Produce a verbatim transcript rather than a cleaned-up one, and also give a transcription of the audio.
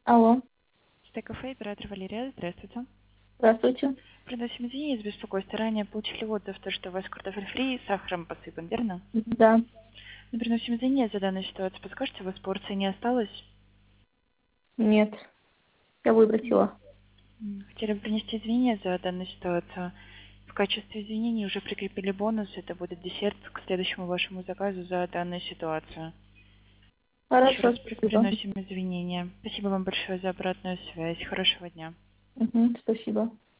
Алло, Стейк-кафе, оператор Валерия, здравствуйте. здравствуйте. Приносим извинения за беспокойство. Ранее получили отзыв, то, что у вас картофель фри с сахаром посыпан, верно? Да, Мы приносим извинения за данную ситуацию. Подскажите, у вас порции не осталось? нет, я выбросила. М, Хотели бы принести извинения за данную ситуацию. В качестве извинений уже прикрепили бонус. Это будет десерт к следующему вашему заказу за данную ситуацию. Еще Хорошо, раз при- спасибо. приносим извинения. Спасибо вам большое за обратную связь. Хорошего дня. Мгм, спасибо.